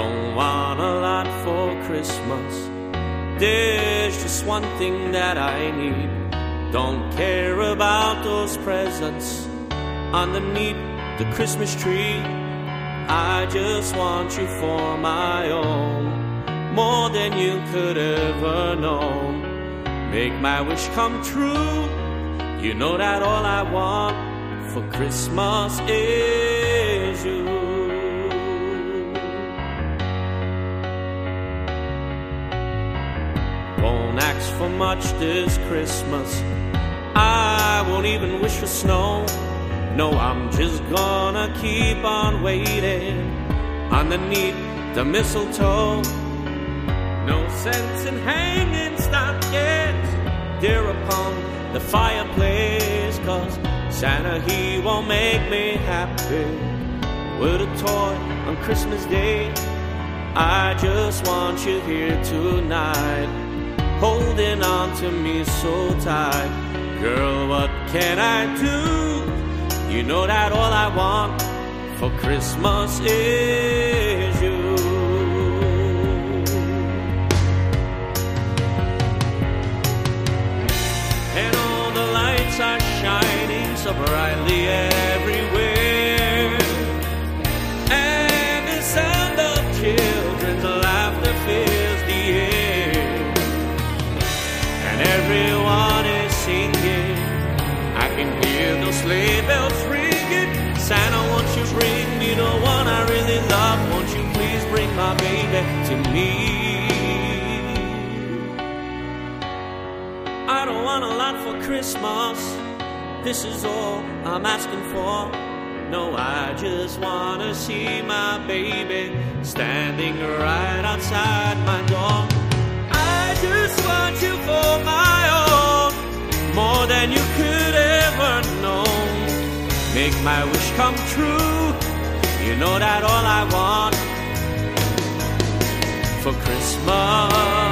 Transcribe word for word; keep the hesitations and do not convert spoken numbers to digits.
Don't want a lot for Christmas. There's just one thing that I need. Don't care about those presents underneath the Christmas tree. I just want you for my own, more than you could ever know. Make my wish come true. You know that all I want for Christmas is you. Won't ask for much this Christmas. I won't even wish for snow. No, I'm just gonna keep on waiting underneath the mistletoe. No sense in hanging stockings there upon the fireplace, 'cause Santa, he won't make me happy with a toy on Christmas Day. I just want you here tonight, holding on to me so tight. Girl, what can I do? You know that all I want for Christmas is you. And all the lights are shining so brightly everywhere, and the sound of children's laughter fills the air, and everyone is singing. I can hear those sleigh bells ringing. Santa, won't you bring me the one I really love? Won't you please bring my baby to me? I don't want a lot for Christmas. This is all I'm asking for. No, I just wanna see my baby standing right outside my door. I just want you for my own, more than you could ever know. Make my wish come true. You know that all I want for Christmas